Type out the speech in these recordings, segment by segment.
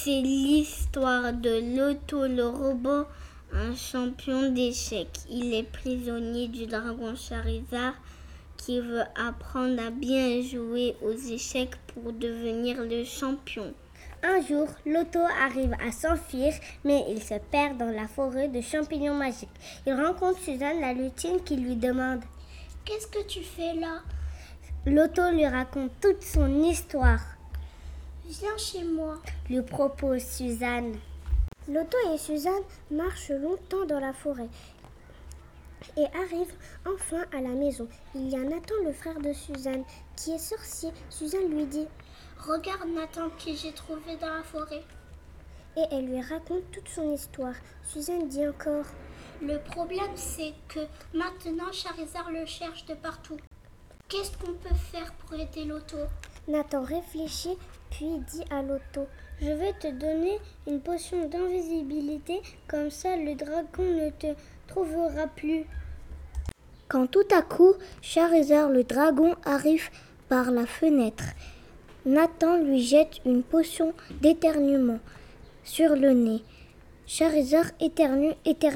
C'est l'histoire de Loto le robot, un champion d'échecs. Il est prisonnier du dragon Charizard qui veut apprendre à bien jouer aux échecs pour devenir le champion. Un jour, Loto arrive à s'enfuir, mais il se perd dans la forêt de champignons magiques. Il rencontre Suzanne la lutine qui lui demande « Qu'est-ce que tu fais là ?» Loto lui raconte toute son histoire. « Viens chez moi » lui propose Suzanne. Loto et Suzanne marchent longtemps dans la forêt et arrivent enfin à la maison. Il y a Nathan, le frère de Suzanne, qui est sorcier. Suzanne lui dit « Regarde Nathan qui j'ai trouvé dans la forêt » et elle lui raconte toute son histoire. Suzanne dit encore « Le problème c'est que maintenant Charizard le cherche de partout. Qu'est-ce qu'on peut faire pour aider Loto ?» Nathan réfléchit puis dit à Loto « Je vais te donner une potion d'invisibilité, comme ça le dragon ne te trouvera plus. » Quand tout à coup, Charizard le dragon arrive par la fenêtre. Nathan lui jette une potion d'éternuement sur le nez. Charizard éternue.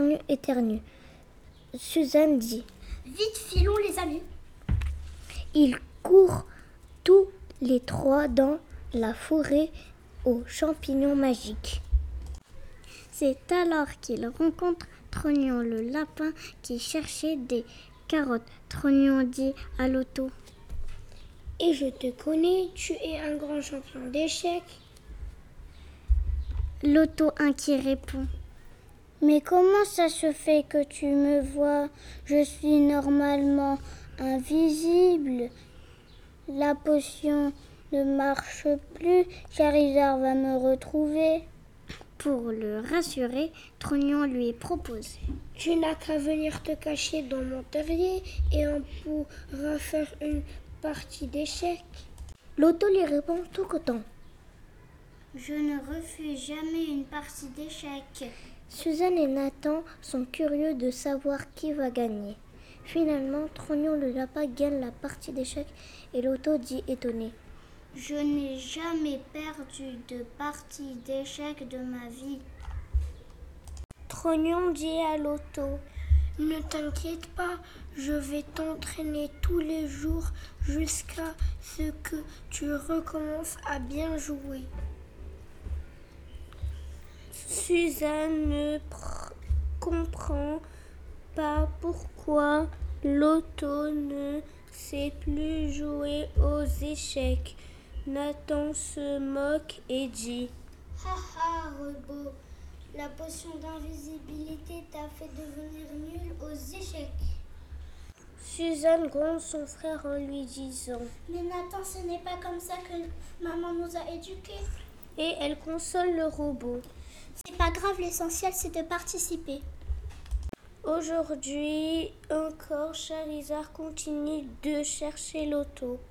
Suzanne dit « Vite, filons les amis !» Ils courent tous les trois dans la forêt aux champignons magiques. C'est alors qu'ils rencontrent Trognon le lapin qui cherchait des carottes. Trognon dit à Loto « Et je te connais, tu es un grand champion d'échecs. » Loto inquiet répond « Mais comment ça se fait que tu me vois? Je suis normalement invisible. La potion ne marche plus, Charizard va me retrouver. » Pour le rassurer, Trognon lui propose « Tu n'as qu'à venir te cacher dans mon terrier et on pourra faire une partie d'échecs. » Loto lui répond tout content. « Je ne refuse jamais une partie d'échecs. » Suzanne et Nathan sont curieux de savoir qui va gagner. Finalement, Trognon le lapin gagne la partie d'échecs et Loto dit étonné « Je n'ai jamais perdu de partie d'échecs de ma vie. » Trognon dit à Loto « Ne t'inquiète pas, je vais t'entraîner tous les jours jusqu'à ce que tu recommences à bien jouer. » Suzanne ne comprend pas pourquoi Loto ne sait plus jouer aux échecs. Nathan se moque et dit « Haha, robot, la potion d'invisibilité t'a fait devenir nul aux échecs. » Suzanne gronde son frère en lui disant « Mais Nathan, ce n'est pas comme ça que maman nous a éduqués. » Et elle console le robot. C'est pas grave, l'essentiel c'est de participer. Aujourd'hui encore, Charizard continue de chercher Loto.